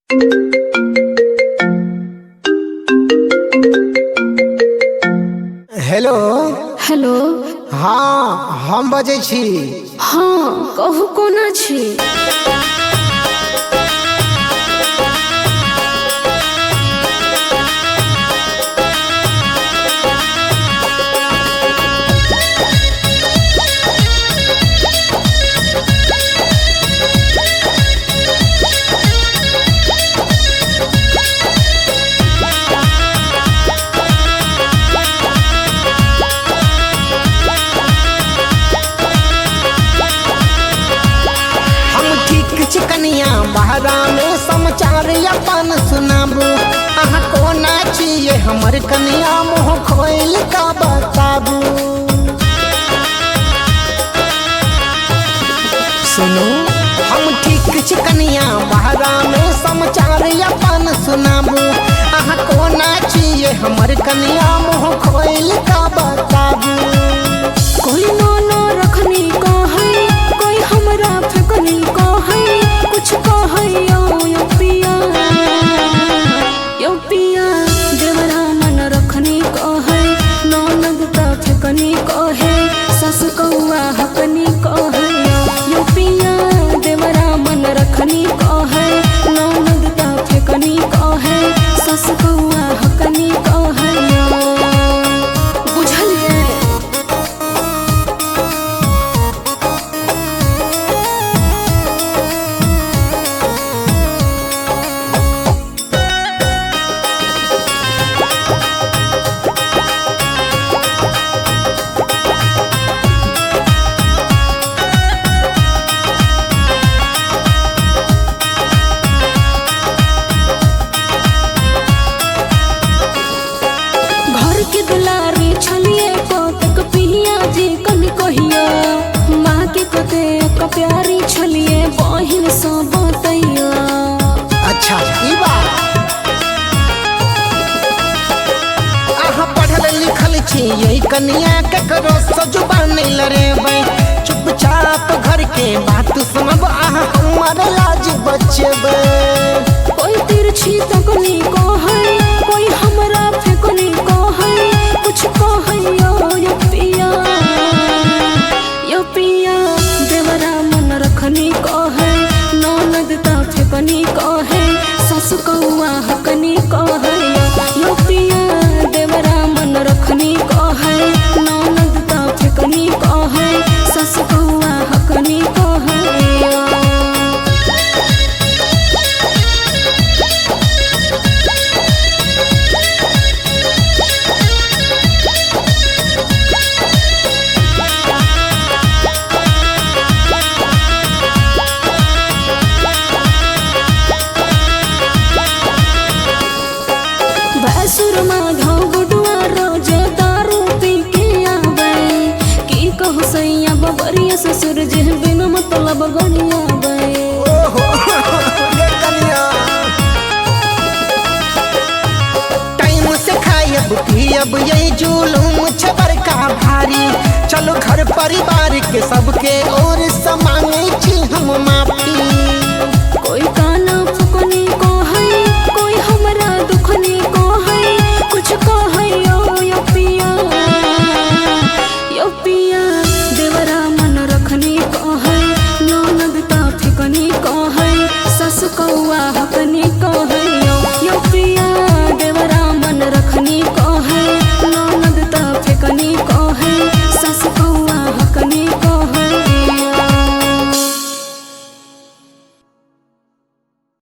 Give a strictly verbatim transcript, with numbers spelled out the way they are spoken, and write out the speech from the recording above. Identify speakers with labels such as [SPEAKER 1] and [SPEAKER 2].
[SPEAKER 1] Hello
[SPEAKER 2] hello.
[SPEAKER 1] हाँ हम बजे छी।
[SPEAKER 2] हाँ कहू कोना छी।
[SPEAKER 1] चिकनिया बहरा में समाचार अपन सुनाबू। अहाँ कोना छिए हमर कनिया मुँह खोल का बताबू। सुनो हम ठीक चिकनिया बहरा में समाचार अपन सुनाबू। अहाँ कोना छिए हमर कनिया मुँह खोल का बताबू।
[SPEAKER 2] कोई नाना रखनी का है, कोई हमरा फेकनी का है, कुछ कहे यो यो पिया यो पिया। देवरा मन रखनी का है, ननद का फेकनी का है, सस कौआ हकनी का है यो पिया। देवरा मन रखनी का है, ननद का फेकनी का है, सस कौआ हकनी का है। बुझलिए। दुलारी छलिए कोतक पिया जी कन कहिया, माँ के कते क प्यारी छलिए बहिन सो बतैया।
[SPEAKER 1] अच्छा ई बात। अहाँ पढ़ल लिखल छिए कनिया ककरो से जुबान नहीं लड़ेबै। चुपचाप घर के बात सुनब, अहाँ हमर लाज बचेबै।
[SPEAKER 2] कोई तिरछी तकनी को है, कोई हमरा फेकनी को है, कुछ कहे यो यो पिया यो पिया। देवरा मन रखनी को है, ननद ता फेकनी को है, सस कौआ हकनी को है यो पिया। देवरा मन रखनी को है, ननद ता फेकनी को है, सस कौआ हकनी को है। भैंसुर माधव गुडुआ रोज दारू पी के आवे, की कहू सैया बबरिया ससुर जे बिन मतलब गनिया बे।
[SPEAKER 1] ओहो ये कनिया टाइम से खायब पियब ये जुलूम छबर का भारी। चलो घर परिवार के सबके और समांगे छी हम माफी।
[SPEAKER 2] कोई का